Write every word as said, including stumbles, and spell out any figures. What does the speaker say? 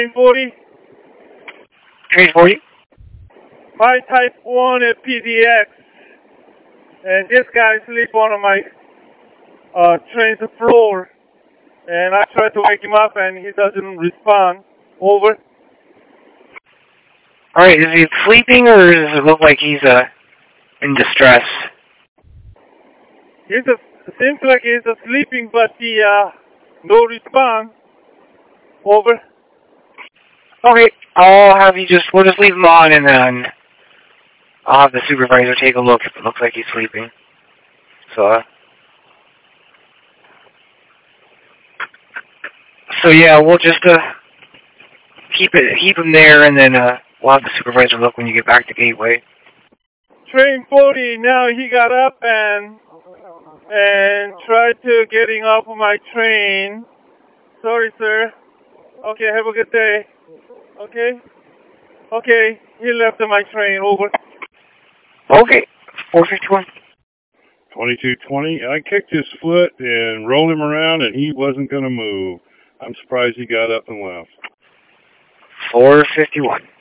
Train forty. Train forty. My type one at P D X. And this guy sleep on my uh, train's floor. And I try to wake him up and he doesn't respond. Over. Alright, is he sleeping or does it look like he's uh, in distress? He's a, seems like he's a sleeping, but he, uh, no response. Over. Okay, I'll have you just, we'll just leave him on and then I'll have the supervisor take a look if it looks like he's sleeping. So, uh, so yeah, we'll just, uh, keep it, keep him there and then, uh, we'll have the supervisor look when you get back to Gateway. Train forty, now he got up and, and tried to getting off of my train. Sorry, sir. Okay, have a good day. Okay? Okay, he left my train. Over. Okay, four fifty-one. twenty-two twenty, I kicked his foot and rolled him around and he wasn't going to move. I'm surprised he got up and left. four fifty-one.